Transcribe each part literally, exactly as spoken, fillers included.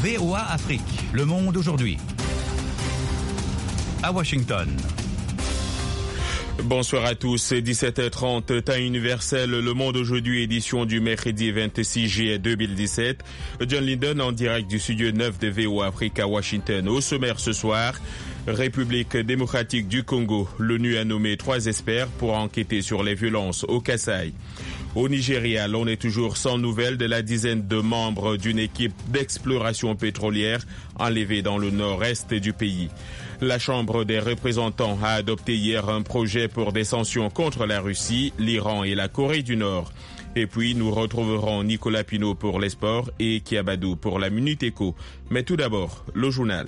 V O A Afrique, le monde aujourd'hui. À Washington. Bonsoir à tous, dix-sept heures trente, temps universel, Le Monde aujourd'hui, édition du mercredi vingt-six juillet deux mille dix-sept. John Linden en direct du studio neuf de V O A Afrique à Washington. Au sommaire ce soir, République démocratique du Congo, l'ONU a nommé trois experts pour enquêter sur les violences au Kasaï. Au Nigeria, l'on est toujours sans nouvelles de la dizaine de membres d'une équipe d'exploration pétrolière enlevée dans le nord-est du pays. La Chambre des représentants a adopté hier un projet pour des sanctions contre la Russie, l'Iran et la Corée du Nord. Et puis, nous retrouverons Nicolas Pinault pour les sports et Kiabadou pour la Minute Éco. Mais tout d'abord, le journal.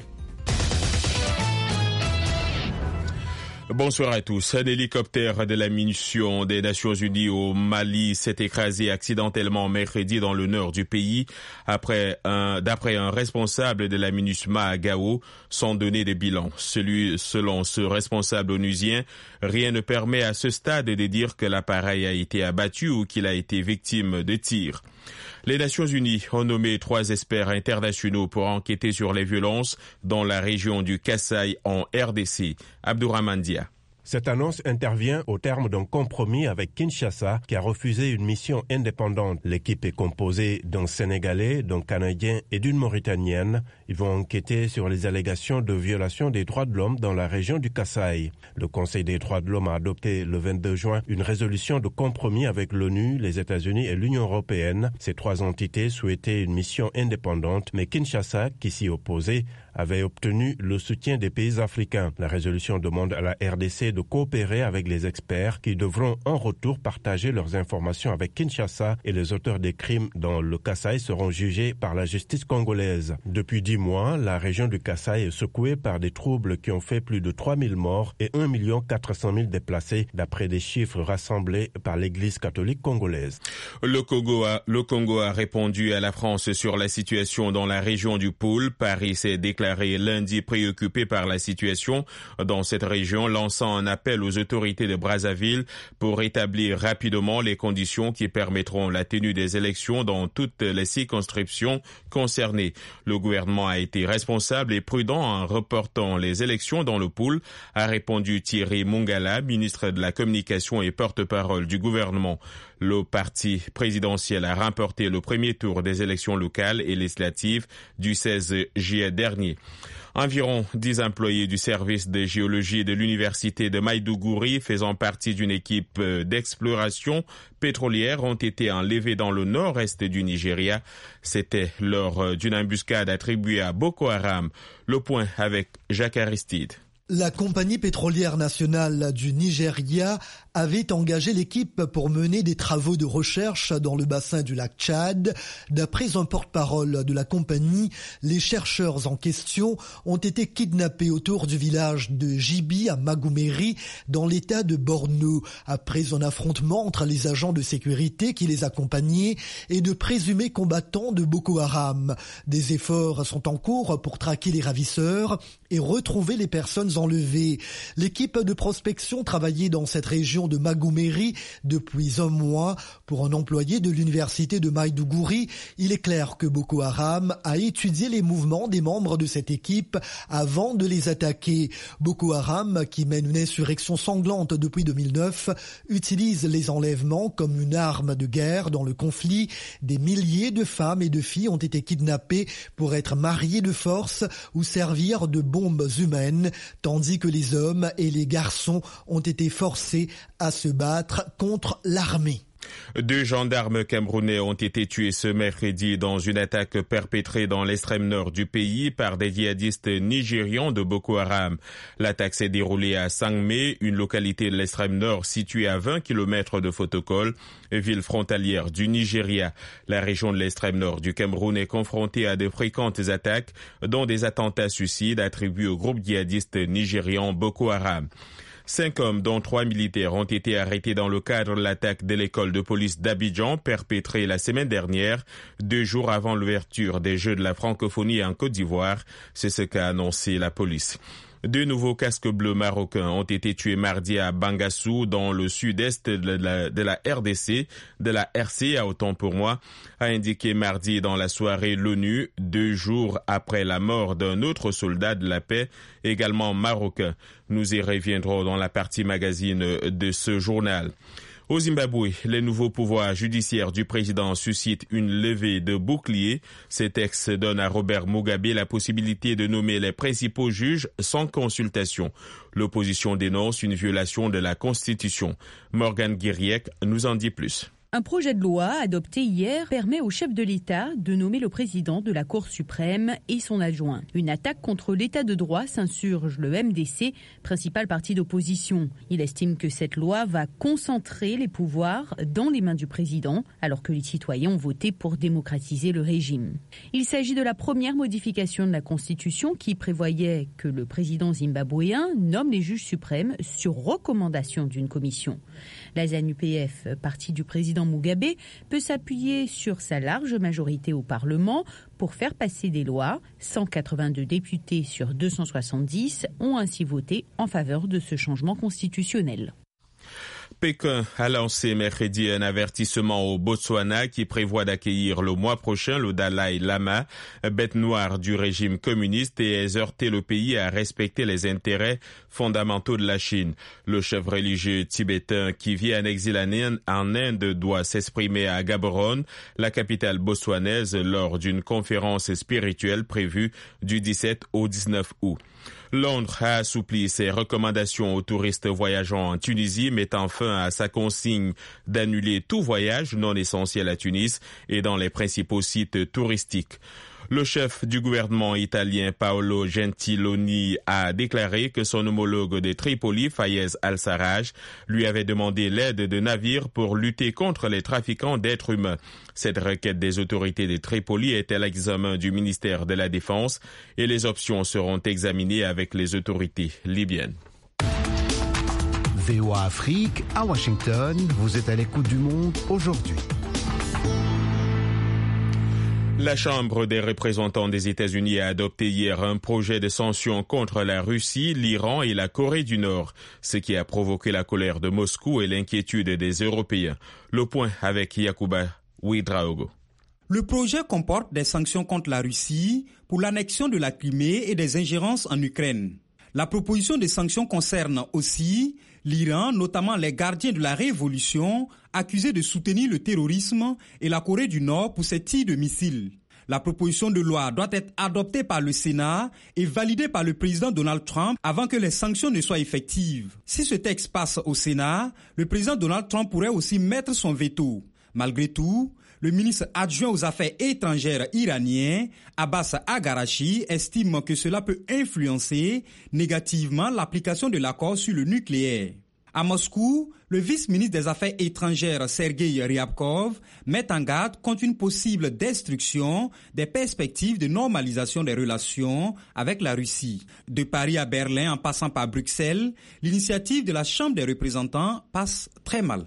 Bonsoir à tous. Un hélicoptère de la mission des Nations Unies au Mali s'est écrasé accidentellement mercredi dans le nord du pays après un, d'après un responsable de la MINUSMA à Gao, sans donner de bilan. Celui, selon ce responsable onusien, rien ne permet à ce stade de dire que l'appareil a été abattu ou qu'il a été victime de tirs. Les Nations Unies ont nommé trois experts internationaux pour enquêter sur les violences dans la région du Kasaï en R D C. Abdourahmane Dia. Cette annonce intervient au terme d'un compromis avec Kinshasa qui a refusé une mission indépendante. L'équipe est composée d'un Sénégalais, d'un Canadien et d'une Mauritanienne. Ils vont enquêter sur les allégations de violation des droits de l'homme dans la région du Kasaï. Le Conseil des droits de l'homme a adopté le vingt-deux juin une résolution de compromis avec l'ONU, les États-Unis et l'Union européenne. Ces trois entités souhaitaient une mission indépendante, mais Kinshasa, qui s'y opposait, avait obtenu le soutien des pays africains. La résolution demande à la R D C de coopérer avec les experts qui devront en retour partager leurs informations avec Kinshasa et les auteurs des crimes dans le Kasaï seront jugés par la justice congolaise. Depuis dix mois, la région du Kasaï est secouée par des troubles qui ont fait plus de trois mille morts et un million quatre cent mille déplacés, d'après des chiffres rassemblés par l'Église catholique congolaise. Le Congo a, le Congo a répondu à la France sur la situation dans la région du Pôle. Paris s'est déclaré lundi préoccupé par la situation dans cette région, lançant un appel aux autorités de Brazzaville pour établir rapidement les conditions qui permettront la tenue des élections dans toutes les circonscriptions concernées. Le gouvernement a été responsable et prudent en reportant les élections dans le Pôle, a répondu Thierry Mongala, ministre de la Communication et porte-parole du gouvernement. Le parti présidentiel a remporté le premier tour des élections locales et législatives du seize juillet dernier. Environ dix employés du service de géologie de l'université de Maïdougouri, faisant partie d'une équipe d'exploration pétrolière, ont été enlevés dans le nord-est du Nigeria. C'était lors d'une embuscade attribuée à Boko Haram. Le point avec Jacques Aristide. La compagnie pétrolière nationale du Nigeria avait engagé l'équipe pour mener des travaux de recherche dans le bassin du lac Tchad. D'après un porte-parole de la compagnie, les chercheurs en question ont été kidnappés autour du village de Jibi à Magoumeri dans l'état de Borno après un affrontement entre les agents de sécurité qui les accompagnaient et de présumés combattants de Boko Haram. Des efforts sont en cours pour traquer les ravisseurs et retrouver les personnes enlevées. L'équipe de prospection travaillait dans cette région de Magoumeri depuis un mois. Pour un employé de l'université de Maïdougouri, il est clair que Boko Haram a étudié les mouvements des membres de cette équipe avant de les attaquer. Boko Haram, qui mène une insurrection sanglante depuis deux mille neuf, utilise les enlèvements comme une arme de guerre dans le conflit. Des milliers de femmes et de filles ont été kidnappées pour être mariées de force ou servir de bombes humaines, tandis que les hommes et les garçons ont été forcés à se battre contre l'armée. Deux gendarmes camerounais ont été tués ce mercredi dans une attaque perpétrée dans l'extrême nord du pays par des djihadistes nigérians de Boko Haram. L'attaque s'est déroulée à Sangmé, une localité de l'extrême nord située à vingt kilomètres de Fotokol, ville frontalière du Nigeria. La région de l'extrême nord du Cameroun est confrontée à de fréquentes attaques, dont des attentats suicides attribués au groupe djihadiste nigérian Boko Haram. Cinq hommes, dont trois militaires, ont été arrêtés dans le cadre de l'attaque de l'école de police d'Abidjan, perpétrée la semaine dernière, deux jours avant l'ouverture des Jeux de la francophonie en Côte d'Ivoire. C'est ce qu'a annoncé la police. Deux nouveaux casques bleus marocains ont été tués mardi à Bangassou, dans le sud-est de la, de la R D C, de la R C, à autant pour moi, a indiqué mardi dans la soirée l'ONU, deux jours après la mort d'un autre soldat de la paix, également marocain. Nous y reviendrons dans la partie magazine de ce journal. Au Zimbabwe, les nouveaux pouvoirs judiciaires du président suscitent une levée de boucliers. Ces textes donnent à Robert Mugabe la possibilité de nommer les principaux juges sans consultation. L'opposition dénonce une violation de la Constitution. Morgan Guiriec nous en dit plus. Un projet de loi adopté hier permet au chef de l'État de nommer le président de la Cour suprême et son adjoint. Une attaque contre l'État de droit s'insurge le M D C, principal parti d'opposition. Il estime que cette loi va concentrer les pouvoirs dans les mains du président, alors que les citoyens ont voté pour démocratiser le régime. Il s'agit de la première modification de la Constitution qui prévoyait que le président zimbabwéen nomme les juges suprêmes sur recommandation d'une commission. La Z A N U P F, parti du président Mugabe, peut s'appuyer sur sa large majorité au Parlement pour faire passer des lois. cent quatre-vingt-deux députés sur deux cent soixante-dix ont ainsi voté en faveur de ce changement constitutionnel. Pékin a lancé mercredi un avertissement au Botswana qui prévoit d'accueillir le mois prochain le Dalai Lama, bête noire du régime communiste, et exhorter le pays à respecter les intérêts fondamentaux de la Chine. Le chef religieux tibétain qui vit en exil en Inde doit s'exprimer à Gaborone, la capitale botswanaise, lors d'une conférence spirituelle prévue du dix-sept au dix-neuf août. Londres a assoupli ses recommandations aux touristes voyageant en Tunisie, mettant fin à sa consigne d'annuler tout voyage non essentiel à Tunis et dans les principaux sites touristiques. Le chef du gouvernement italien Paolo Gentiloni a déclaré que son homologue de Tripoli, Fayez al-Sarraj, lui avait demandé l'aide de navires pour lutter contre les trafiquants d'êtres humains. Cette requête des autorités de Tripoli est à l'examen du ministère de la Défense et les options seront examinées avec les autorités libyennes. V O A Afrique, à Washington, vous êtes à l'écoute du monde aujourd'hui. La Chambre des représentants des États-Unis a adopté hier un projet de sanctions contre la Russie, l'Iran et la Corée du Nord, ce qui a provoqué la colère de Moscou et l'inquiétude des Européens. Le point avec Yacouba Ouedraogo. Le projet comporte des sanctions contre la Russie pour l'annexion de la Crimée et des ingérences en Ukraine. La proposition de sanctions concerne aussi l'Iran, notamment les gardiens de la révolution, accusés de soutenir le terrorisme, et la Corée du Nord pour ses tirs de missiles. La proposition de loi doit être adoptée par le Sénat et validée par le président Donald Trump avant que les sanctions ne soient effectives. Si ce texte passe au Sénat, le président Donald Trump pourrait aussi mettre son veto. Malgré tout, le ministre adjoint aux Affaires étrangères iranien, Abbas Agharachi, estime que cela peut influencer négativement l'application de l'accord sur le nucléaire. À Moscou, le vice-ministre des Affaires étrangères Sergei Ryabkov met en garde contre une possible destruction des perspectives de normalisation des relations avec la Russie. De Paris à Berlin en passant par Bruxelles, l'initiative de la Chambre des représentants passe très mal.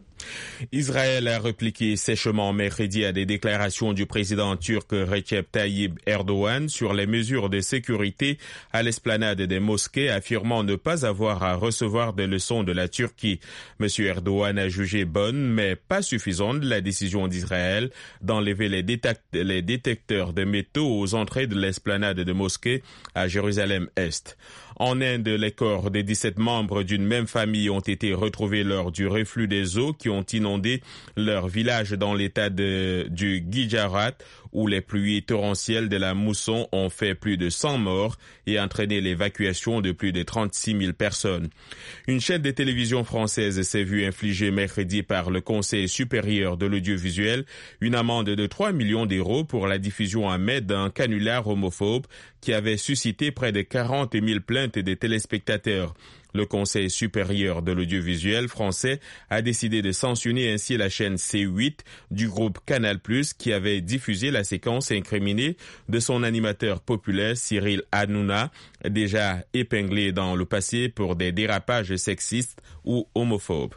Israël a répliqué sèchement mercredi à des déclarations du président turc Recep Tayyip Erdogan sur les mesures de sécurité à l'esplanade des mosquées, affirmant ne pas avoir à recevoir des leçons de la Turquie. Monsieur Erdogan a jugé bonne, mais pas suffisante, la décision d'Israël d'enlever les, détect- les détecteurs de métaux aux entrées de l'esplanade de mosquées à Jérusalem-Est. En Inde, les corps des dix-sept membres d'une même famille ont été retrouvés lors du reflux des eaux qui ont inondé leur village dans l'état de, du Gujarat, où les pluies torrentielles de la mousson ont fait plus de cent morts et entraîné l'évacuation de plus de trente-six mille personnes. Une chaîne de télévision française s'est vue infliger mercredi par le Conseil supérieur de l'audiovisuel une amende de trois millions d'euros pour la diffusion en mai d'un canular homophobe qui avait suscité près de quarante mille plaintes des téléspectateurs. Le Conseil supérieur de l'audiovisuel français a décidé de sanctionner ainsi la chaîne C huit du groupe Canal plus, qui avait diffusé la séquence incriminée de son animateur populaire Cyril Hanouna, déjà épinglé dans le passé pour des dérapages sexistes ou homophobes.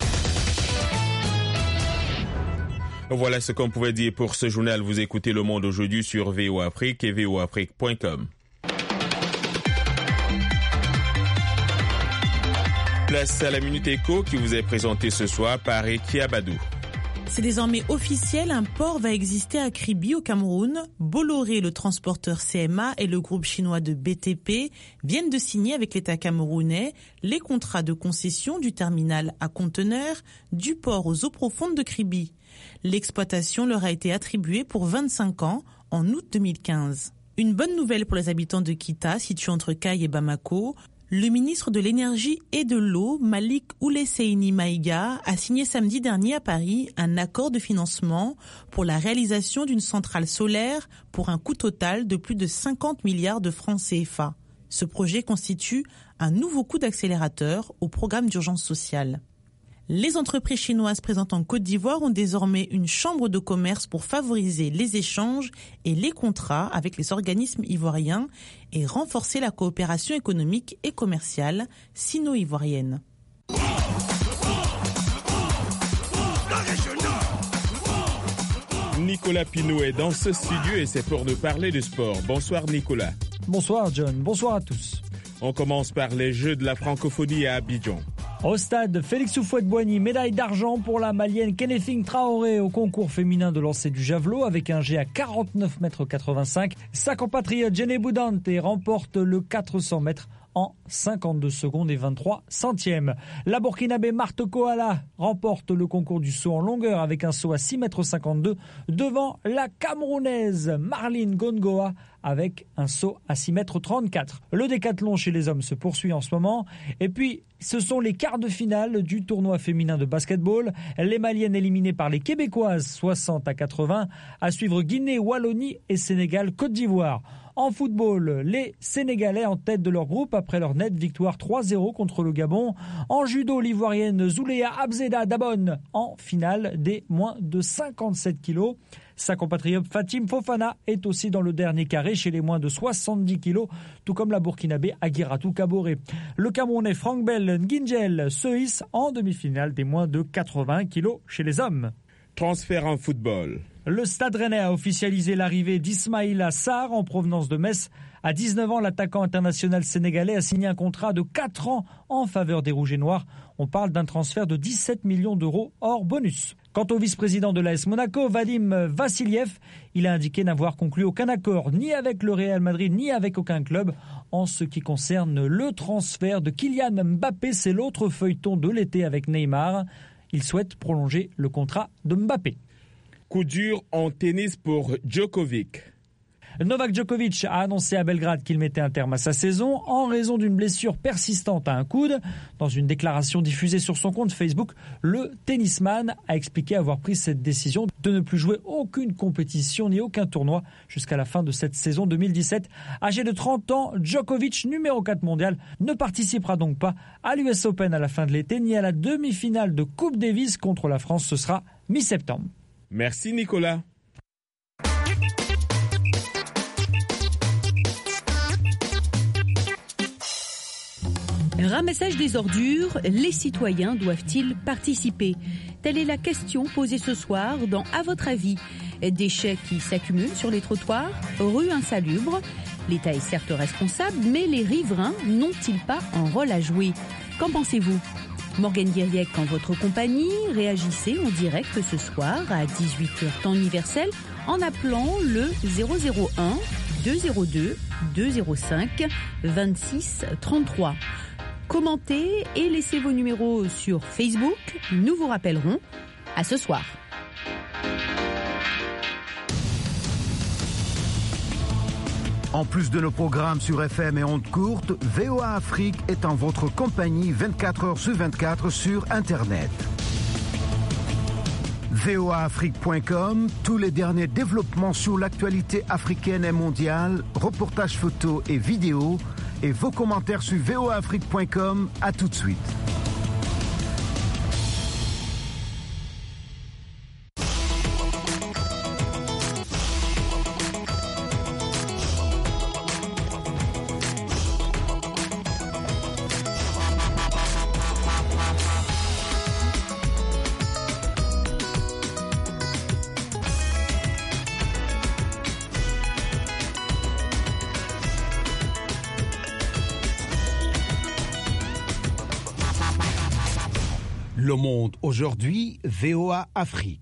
Voilà ce qu'on pouvait dire pour ce journal. Vous écoutez Le Monde aujourd'hui sur V O Afrique et V O Afrique point com. Place à la Minute Éco qui vous est présentée ce soir par Eki Abadou. C'est désormais officiel, un port va exister à Kribi au Cameroun. Bolloré, le transporteur C M A et le groupe chinois de B T P viennent de signer avec l'État camerounais les contrats de concession du terminal à conteneurs du port aux eaux profondes de Kribi. L'exploitation leur a été attribuée pour vingt-cinq ans en août deux mille quinze. Une bonne nouvelle pour les habitants de Kita, situé entre Caille et Bamako. Le ministre de l'Énergie et de l'Eau, Malik Oulesseini Maïga, a signé samedi dernier à Paris un accord de financement pour la réalisation d'une centrale solaire pour un coût total de plus de cinquante milliards de francs C F A. Ce projet constitue un nouveau coup d'accélérateur au programme d'urgence sociale. Les entreprises chinoises présentes en Côte d'Ivoire ont désormais une chambre de commerce pour favoriser les échanges et les contrats avec les organismes ivoiriens et renforcer la coopération économique et commerciale sino-ivoirienne. Nicolas Pinault est dans ce studio et c'est pour nous parler du sport. Bonsoir Nicolas. Bonsoir John, bonsoir à tous. On commence par les Jeux de la francophonie à Abidjan. Au stade, Félix Houphouët-Boigny, médaille d'argent pour la Malienne Kénéfing Traoré au concours féminin de lancer du javelot avec un jet à quarante-neuf mètres quatre-vingt-cinq. Sa compatriote Jenny Boudante remporte le quatre cents mètres en cinquante-deux secondes et vingt-trois centièmes. La Burkinabé Marthe Koala remporte le concours du saut en longueur avec un saut à six mètres cinquante-deux devant la Camerounaise Marlene Gongoa avec un saut à six mètres trente-quatre. Le décathlon chez les hommes se poursuit en ce moment. Et puis, ce sont les quarts de finale du tournoi féminin de basketball. Les Maliennes éliminées par les Québécoises soixante à quatre-vingts. À suivre Guinée, Wallonie et Sénégal, Côte d'Ivoire. En football, les Sénégalais en tête de leur groupe après leur nette victoire trois zéro contre le Gabon. En judo, l'Ivoirienne Zouléa Abzeda Dabon en finale des moins de cinquante-sept kilos. Sa compatriote Fatim Fofana est aussi dans le dernier carré chez les moins de soixante-dix kilos, tout comme la Burkinabé Aguiratou Kaboré. Le Camerounais Franck Bell Ngingel se hisse en demi-finale des moins de quatre-vingts kilos chez les hommes. Transfert en football. Le Stade Rennais a officialisé l'arrivée d'Ismaïla Sarr en provenance de Metz. À dix-neuf ans, l'attaquant international sénégalais a signé un contrat de quatre ans en faveur des Rouges et Noirs. On parle d'un transfert de dix-sept millions d'euros hors bonus. Quant au vice-président de l'A S Monaco, Vadim Vassiliev, il a indiqué n'avoir conclu aucun accord ni avec le Real Madrid ni avec aucun club. En ce qui concerne le transfert de Kylian Mbappé, c'est l'autre feuilleton de l'été avec Neymar. Il souhaite prolonger le contrat de Mbappé. Coup dur en tennis pour Djokovic. Novak Djokovic a annoncé à Belgrade qu'il mettait un terme à sa saison en raison d'une blessure persistante à un coude. Dans une déclaration diffusée sur son compte Facebook, le tennisman a expliqué avoir pris cette décision de ne plus jouer aucune compétition ni aucun tournoi jusqu'à la fin de cette saison deux mille dix-sept. Âgé de trente ans, Djokovic, numéro quatre mondial, ne participera donc pas à l'U S Open à la fin de l'été ni à la demi-finale de Coupe Davis contre la France. Ce sera mi-septembre. Merci Nicolas. Ramassage des ordures, les citoyens doivent-ils participer? Telle est la question posée ce soir dans À votre avis. Déchets qui s'accumulent sur les trottoirs, rues insalubres. L'État est certes responsable, mais les riverains n'ont-ils pas un rôle à jouer? Qu'en pensez-vous? Morgane Guiriec en votre compagnie, réagissez en direct ce soir à dix-huit heures temps universel en appelant le zéro zéro un deux zéro deux deux zéro cinq vingt-six trente-trois. Commentez et laissez vos numéros sur Facebook. Nous vous rappellerons. À ce soir. En plus de nos programmes sur F M et ondes courtes, V O A Afrique est en votre compagnie vingt-quatre heures sur vingt-quatre sur Internet. V O A Afrique point com, tous les derniers développements sur l'actualité africaine et mondiale, reportages photos et vidéos, et vos commentaires sur V O A Afrique point com. À tout de suite. Le Monde aujourd'hui, V O A Afrique.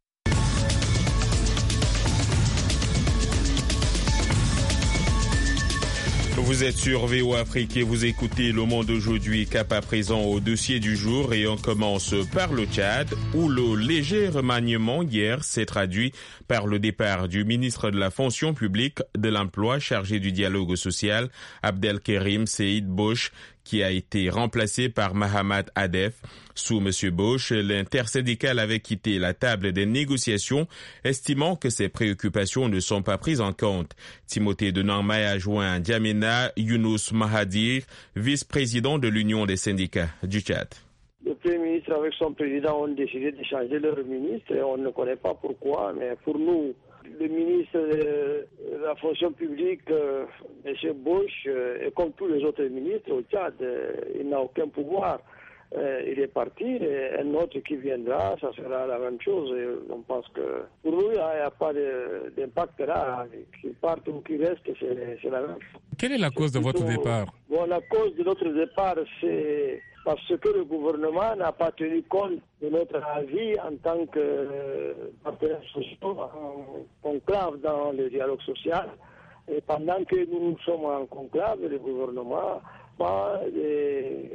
Vous êtes sur V O A Afrique et vous écoutez Le Monde aujourd'hui, cap à présent au dossier du jour, et on commence par le Tchad où le léger remaniement hier s'est traduit par le départ du ministre de la fonction publique, de l'emploi chargé du dialogue social, Abdelkerim Seid Bosch, qui a été remplacé par Mahamat Adef. Sous M. Bosch, l'intersyndicale avait quitté la table des négociations, estimant que ses préoccupations ne sont pas prises en compte. Timothée de Nangmay a joint N'Djamena Younous Mahadir, vice-président de l'Union des syndicats du Tchad. Le Premier ministre avec son président ont décidé de changer leur ministre et on ne connaît pas pourquoi, mais pour nous, le ministre de la fonction publique, euh, M. Bosch, euh, et comme tous les autres ministres au Tchad, euh, il n'a aucun pouvoir. Euh, il est parti, et un autre qui viendra, ça sera la même chose. Et on pense que pour nous, il n'y a, a pas de, d'impact là. Qu'il parte ou qu'il reste, c'est, c'est la même chose. Quelle est la cause de votre départ? Bon, la cause de notre départ, c'est parce que le gouvernement n'a pas tenu compte de notre avis en tant que euh, partenaire social, en conclave dans le dialogue social. Et pendant que nous sommes en conclave, le gouvernement pas les,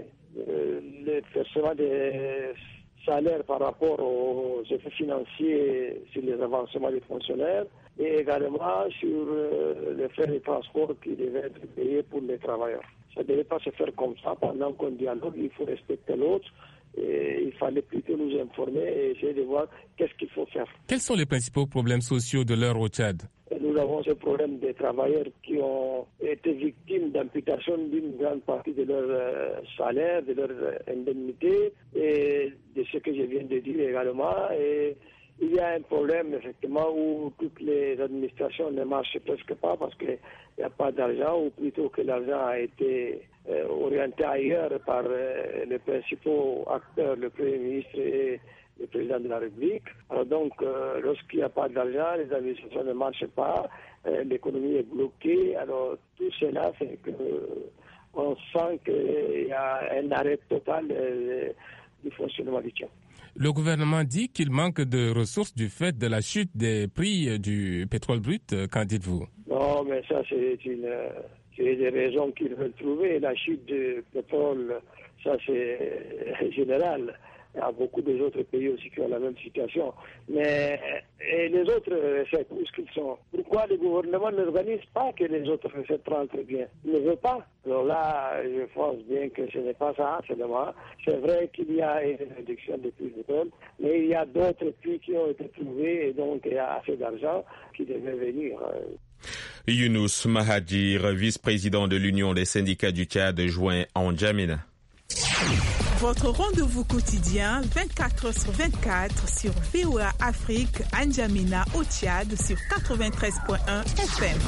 les versements des salaires par rapport aux effets financiers sur les avancements des fonctionnaires et également sur euh, les frais de transport qui devaient être payés pour les travailleurs. Ça ne devait pas se faire comme ça. Pendant qu'on dialogue, il faut respecter l'autre. Et il fallait plutôt nous informer et essayer de voir qu'est-ce qu'il faut faire. Quels sont les principaux problèmes sociaux de l'heure au Tchad? Nous avons ce problème des travailleurs qui ont été victimes d'amputation d'une grande partie de leur euh, salaire, de leur euh, indemnité et de ce que je viens de dire également. Et il y a un problème effectivement où toutes les administrations ne marchent presque pas parce qu'il n'y a pas d'argent, ou plutôt que l'argent a été euh, orienté ailleurs par euh, les principaux acteurs, le Premier ministre et le Président de la République. Alors donc, euh, lorsqu'il n'y a pas d'argent, les administrations ne marchent pas, euh, l'économie est bloquée. Alors tout cela fait qu'on sent qu'il y a un arrêt total euh, du fonctionnement du Tchad. Le gouvernement dit qu'il manque de ressources du fait de la chute des prix du pétrole brut. Qu'en dites-vous? Non, mais ça, c'est, une, c'est des raisons qu'ils veulent trouver. La chute du pétrole, ça, c'est général. Il y a beaucoup d'autres pays aussi qui ont la même situation. Mais et les autres recettes, où est-ce qu'ils sont? Pourquoi le gouvernement n'organise pas que les autres recettes rentrent bien? Il ne veut pas. Alors là, je pense bien que ce n'est pas ça seulement. C'est vrai qu'il y a une réduction des prix du pétrole, mais il y a d'autres prix qui ont été trouvés et donc il y a assez d'argent qui devait venir. Younous Mahadir, vice-président de l'Union des syndicats du Tchad, joint en N'Djamena. Votre rendez-vous quotidien vingt-quatre heures sur vingt-quatre sur V O A Afrique, à N'Djamena au Tchad sur quatre-vingt-treize virgule un F M.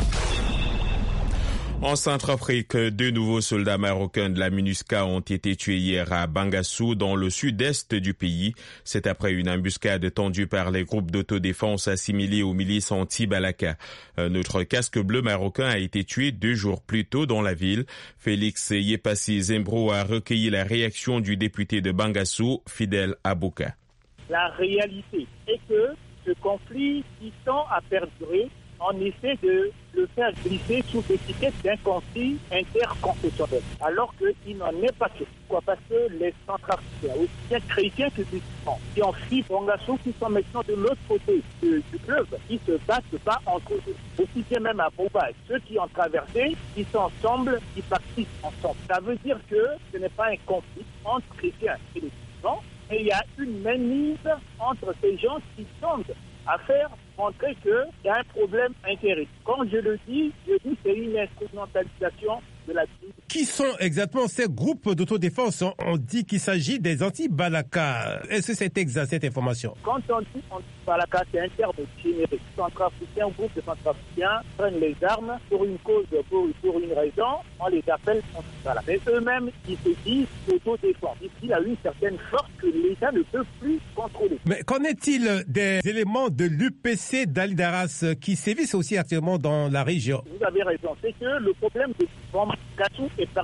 En Centrafrique, deux nouveaux soldats marocains de la MINUSCA ont été tués hier à Bangassou, dans le sud-est du pays. C'est après une embuscade tendue par les groupes d'autodéfense assimilés aux milices anti-Balaka. Notre casque bleu marocain a été tué deux jours plus tôt dans la ville. Félix Yepassi Zembro a recueilli la réaction du député de Bangassou, Fidel Abouka. La réalité est que ce conflit qui tend à perdurer, on essaie de le faire glisser sous l'étiquette d'un conflit interconfessionnel, alors qu'il n'en est pas question. Pourquoi? Parce que les Centrafricains, aussi bien chrétiens que musulmans, qui ont fui Bangassou, qui sont maintenant de l'autre côté du, du club, ils ne se battent pas entre eux. Aussi bien même à Boba, ceux qui ont traversé, ils sont ensemble, ils participent ensemble. Ça veut dire que ce n'est pas un conflit entre chrétiens et les musulmans, mais il y a une mainmise entre ces gens qui tendent à faire montrer qu'il y a un problème intérêt. Quand je le dis, je dis que c'est une instrumentalisation de la vie. Qui sont exactement ces groupes d'autodéfense? On dit qu'il s'agit des anti-Balaka. Est-ce que c'est exact, cette information? Quand on dit anti-Balaka, c'est un terme générique. Les Centrafricains, groupes de Centrafricains prennent les armes pour une cause, pour, pour une raison, on les appelle anti-Balaka. Mais eux-mêmes, ils se disent autodéfense. Ici, il y a une certaine force que l'État ne peut plus contrôler. Mais qu'en est-il des éléments de l'U P C d'Ali Daras qui sévissent aussi actuellement dans la région? Vous avez raison. C'est que le problème de Bangassou est particulier.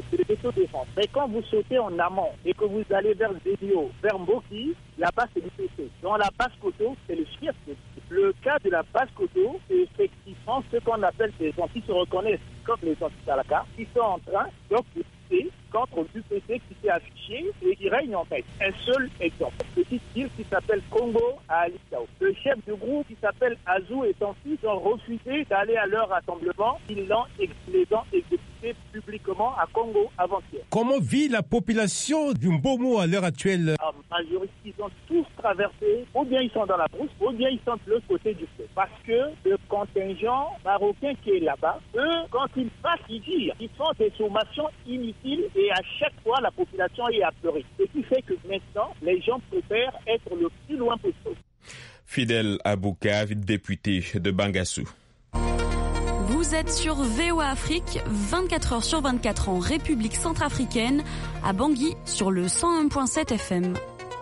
c'est l'autodéfense. Mais quand vous sautez en amont et que vous allez vers Zédio, vers Mboki, là-bas c'est l'U P C. Dans la Basse-Koto, c'est le fief. Le cas de la Basse-Koto, c'est effectivement ce qu'on appelle des gens qui se reconnaissent comme les anti-Salaka, qui sont en train donc de lutter contre l'U P C qui s'est affiché et qui règne en fait. Un seul exemple. Petite ville qui s'appelle Congo à Alisao. Le chef du groupe qui s'appelle Azou et son fils ont refusé d'aller à leur rassemblement. Ils l'ont les ont exécuté publiquement à Congo avant-hier. Comment vit la population du Mbomo à l'heure actuelle? En majorité, ils ont tous traversé, ou bien ils sont dans la brousse, ou bien ils sont de l'autre côté du fleuve. Parce que le contingent marocain qui est là-bas, eux, quand ils passent, ils tirent. Ils font des sommations inutiles et à chaque fois, la population est apeurée. Ce qui fait que maintenant, les gens préfèrent être le plus loin possible. Fidèle Abouka, député de Bangassou. Vous êtes sur V O A Afrique, vingt-quatre heures sur vingt-quatre en République centrafricaine, à Bangui sur le cent un virgule sept F M.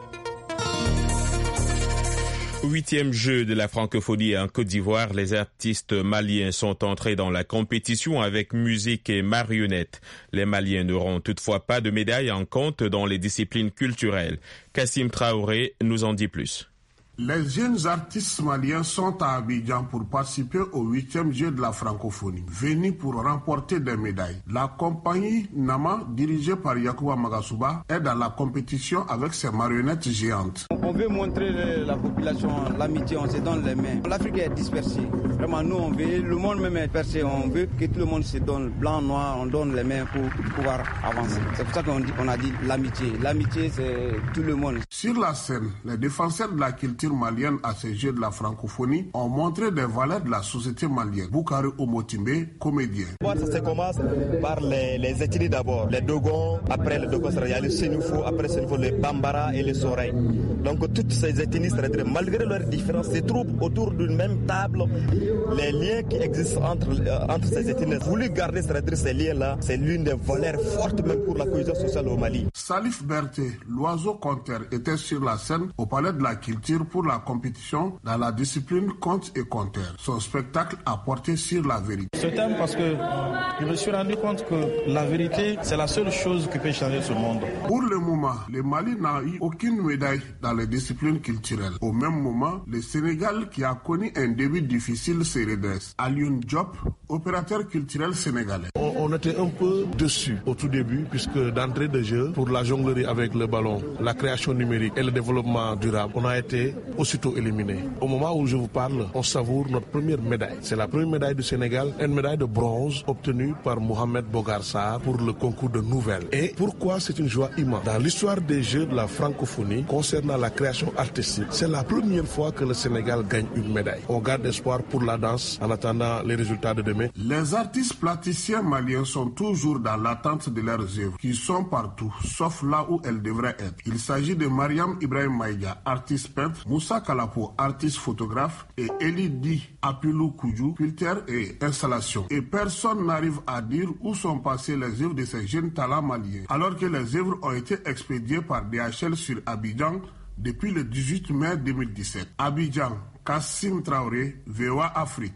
Huitième jeu de la francophonie en Côte d'Ivoire, les artistes maliens sont entrés dans la compétition avec musique et marionnettes. Les Maliens n'auront toutefois pas de médaille en compte dans les disciplines culturelles. Kassim Traoré nous en dit plus. Les jeunes artistes maliens sont à Abidjan pour participer au huitième jeu de la francophonie, venus pour remporter des médailles. La compagnie Nama, dirigée par Yacouba Magasuba, est dans la compétition avec ses marionnettes géantes. On veut montrer la population l'amitié, on se donne les mains. L'Afrique est dispersée. Vraiment, nous, on veut, le monde même est dispersé. On veut que tout le monde se donne blanc, noir, on donne les mains pour pouvoir avancer. C'est pour ça qu'on dit, on a dit l'amitié. L'amitié, c'est tout le monde. Sur la scène, les défenseurs de la culture malienne à ces jeux de la francophonie ont montré des valeurs de la société malienne. Boukari Omotimbe, comédien. Ça commence par les, les ethnies d'abord, les Dogons, après les Dogons, il y a les Sénoufo, après Sénoufo, les Bambara et les Soreilles. Donc toutes ces ethnies, malgré leurs différences, se trouvent autour d'une même table. Les liens qui existent entre, euh, entre ces ethnies, voulu garder ces liens-là, c'est l'une des valeurs fortes même pour la cohésion sociale au Mali. Salif Berté, l'oiseau conteur, était sur la scène au Palais de la Culture pour la compétition dans la discipline conte et conteur. Son spectacle a porté sur la vérité. Ce thème parce que je me suis rendu compte que la vérité, c'est la seule chose qui peut changer ce monde. Pour le moment, le Mali n'a eu aucune médaille dans les disciplines culturelles. Au même moment, le Sénégal, qui a connu un début difficile, se redresse. Alioune Diop, opérateur culturel sénégalais. On, on était un peu dessus au tout début, puisque d'entrée de jeu, pour la jonglerie avec le ballon, la création numérique et le développement durable, on a été aussitôt éliminé. Au moment où je vous parle, on savoure notre première médaille. C'est la première médaille du Sénégal, une médaille de bronze obtenue par Mohamed Bogar Sarr pour le concours de nouvelles. Et pourquoi c'est une joie immense? Dans l'histoire des Jeux de la francophonie, concernant la création artistique, c'est la première fois que le Sénégal gagne une médaille. On garde espoir pour la danse en attendant les résultats de demain. Les artistes plasticiens maliens sont toujours dans l'attente de leurs œuvres, qui sont partout, sauf là où elles devraient être. Il s'agit de Mariam Ibrahim Maïga, artiste peintre, Moussa Kalapo, artiste photographe, et Eli Di Apilou Koudjou, filter et installation. Et personne n'arrive à dire où sont passées les œuvres de ces jeunes talents maliens, alors que les œuvres ont été expédiées par D H L sur Abidjan depuis le dix-huit mai deux mille dix-sept. Abidjan, Kassim Traoré, V O A Afrique.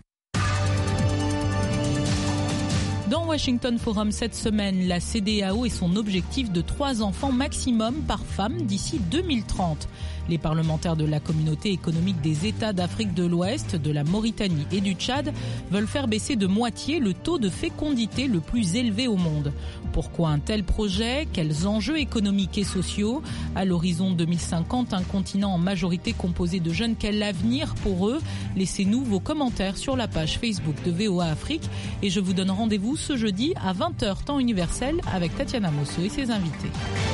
Dans Washington Forum cette semaine, la C D A O et son objectif de trois enfants maximum par femme d'ici deux mille trente. Les parlementaires de la communauté économique des États d'Afrique de l'Ouest, de la Mauritanie et du Tchad veulent faire baisser de moitié le taux de fécondité le plus élevé au monde. Pourquoi un tel projet? Quels enjeux économiques et sociaux? À l'horizon deux mille cinquante, un continent en majorité composé de jeunes, quel avenir pour eux? Laissez-nous vos commentaires sur la page Facebook de V O A Afrique et je vous donne rendez-vous ce jeudi à vingt heures temps universel avec Tatiana Mosso et ses invités.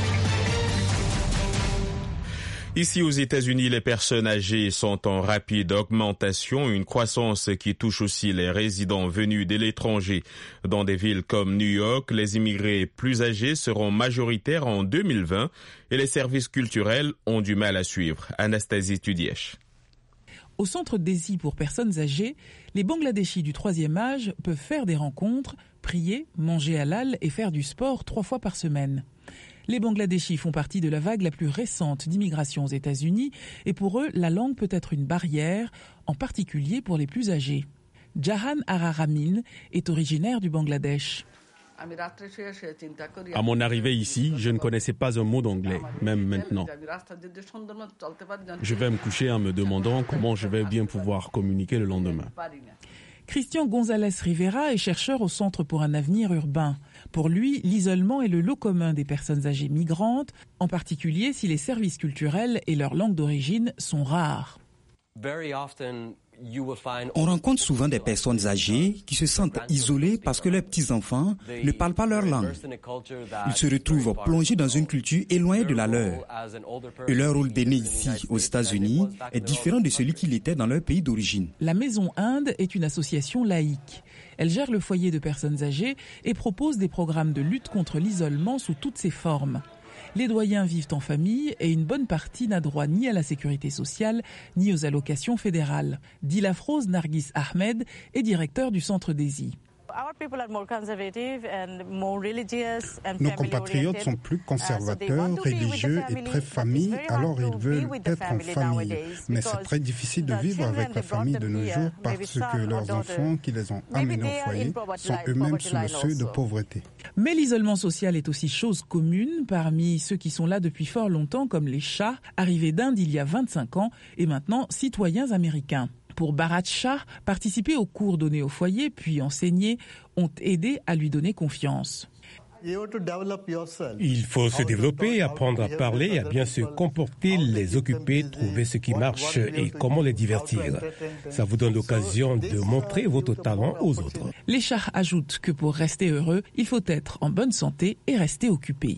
Ici aux États-Unis, les personnes âgées sont en rapide augmentation, une croissance qui touche aussi les résidents venus de l'étranger. Dans des villes comme New York, les immigrés plus âgés seront majoritaires en deux mille vingt et les services culturels ont du mal à suivre. Anastasie Tudièche. Au centre Desi pour personnes âgées, les Bangladeshis du troisième âge peuvent faire des rencontres, prier, manger halal et faire du sport trois fois par semaine. Les Bangladeshis font partie de la vague la plus récente d'immigration aux États-Unis et pour eux, la langue peut être une barrière, en particulier pour les plus âgés. Jahan Araramin est originaire du Bangladesh. À mon arrivée ici, je ne connaissais pas un mot d'anglais, même maintenant. Je vais me coucher en me demandant comment je vais bien pouvoir communiquer le lendemain. Christian González Rivera est chercheur au Centre pour un avenir urbain. Pour lui, l'isolement est le lot commun des personnes âgées migrantes, en particulier si les services culturels et leur langue d'origine sont rares. On rencontre souvent des personnes âgées qui se sentent isolées parce que leurs petits-enfants ne parlent pas leur langue. Ils se retrouvent plongés dans une culture éloignée de la leur. Et leur rôle d'aîné ici, aux États-Unis, est différent de celui qu'il était dans leur pays d'origine. La Maison Inde est une association laïque. Elle gère le foyer de personnes âgées et propose des programmes de lutte contre l'isolement sous toutes ses formes. Les doyens vivent en famille et une bonne partie n'a droit ni à la sécurité sociale ni aux allocations fédérales. Dilafrose Nargis Ahmed est directeur du centre Desi. Nos compatriotes sont plus conservateurs, religieux et très famille, alors ils veulent être en famille. Mais c'est très difficile de vivre avec la famille de nos jours parce que leurs enfants qui les ont amenés au foyer sont eux-mêmes sous le seuil de pauvreté. Mais l'isolement social est aussi chose commune parmi ceux qui sont là depuis fort longtemps, comme les Shahs, arrivés d'Inde il y a vingt-cinq ans et maintenant citoyens américains. Pour Bharat Shah, participer aux cours donnés au foyer puis enseigner ont aidé à lui donner confiance. Il faut se développer, apprendre à parler, à bien se comporter, les occuper, trouver ce qui marche et comment les divertir. Ça vous donne l'occasion de montrer votre talent aux autres. Les Shahs ajoutent que pour rester heureux, il faut être en bonne santé et rester occupé.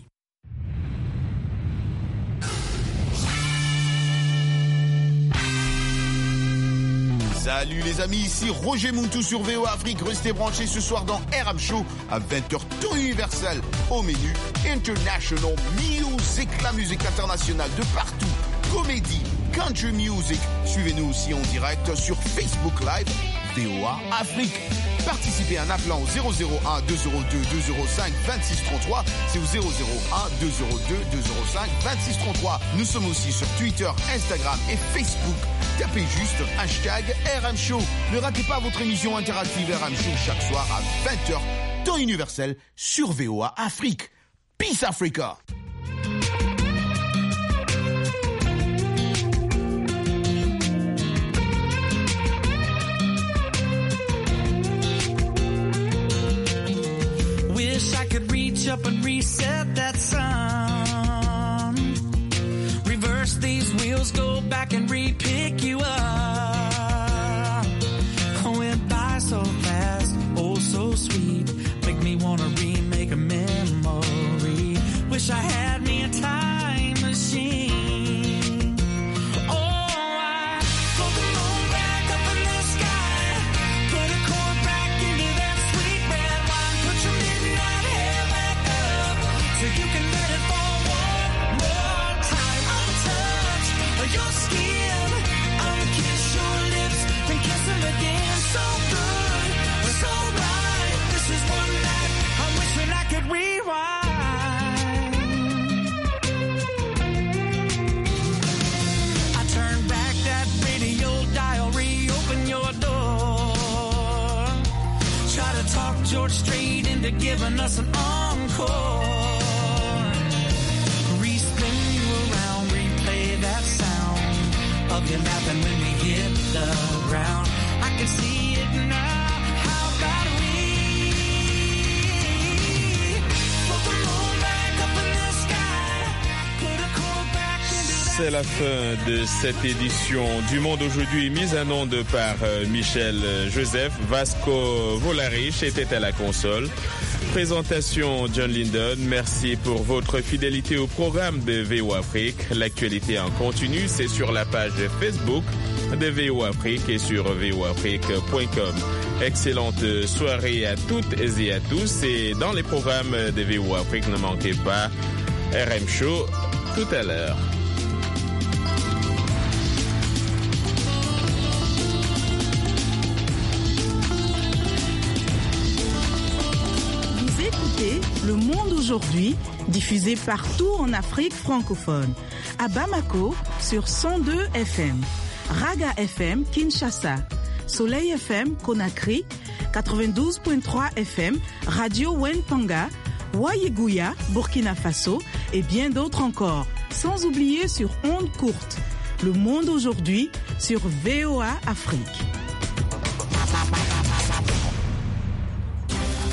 Salut les amis, ici Roger Muntou sur V O A Afrique. Restez branchés ce soir dans R M Show à vingt heures temps universel. Au menu International Music, la musique internationale de partout. Comédie, country music. Suivez-nous aussi en direct sur Facebook Live V O A Afrique. Participez en appelant au zéro zéro un deux zéro deux deux zéro cinq vingt-six trente-trois. C'est au zéro zéro un deux zéro deux deux zéro cinq vingt-six trente-trois. Nous sommes aussi sur Twitter, Instagram et Facebook. Tapez juste hashtag R M Show. Ne ratez pas votre émission interactive R M Show chaque soir à vingt heures, temps universel sur V O A Afrique. Peace Africa! Wish I could reach up and reset that sun. Reverse these wheels, go back and re-pick you up. I went by so fast, oh so sweet. Make me wanna remake a memory. Wish I had me a time machine. George Strait into giving us an encore. Respin you around, replay that sound of you laughing when we hit the ground. I can see it now. How about we float the moon back up in the sky? Put a cord back into that. C'est la fin de cette édition du Monde aujourd'hui, mise en onde par Michel Joseph. Vasco Volarich était à la console. Présentation John Linden. Merci pour votre fidélité au programme de V O A Afrique. L'actualité en continu, c'est sur la page Facebook de V O A Afrique et sur v o afrique point com. Excellente soirée à toutes et à tous. Et dans les programmes de V O A Afrique, ne manquez pas R M Show tout à l'heure. Le Monde aujourd'hui, diffusé partout en Afrique francophone. À Bamako, sur cent deux F M. Raga F M, Kinshasa. Soleil F M, Conakry. quatre-vingt-douze virgule trois F M, Radio Wentanga, Wayeguya, Burkina Faso et bien d'autres encore. Sans oublier sur ondes courtes. Le monde aujourd'hui sur V O A Afrique.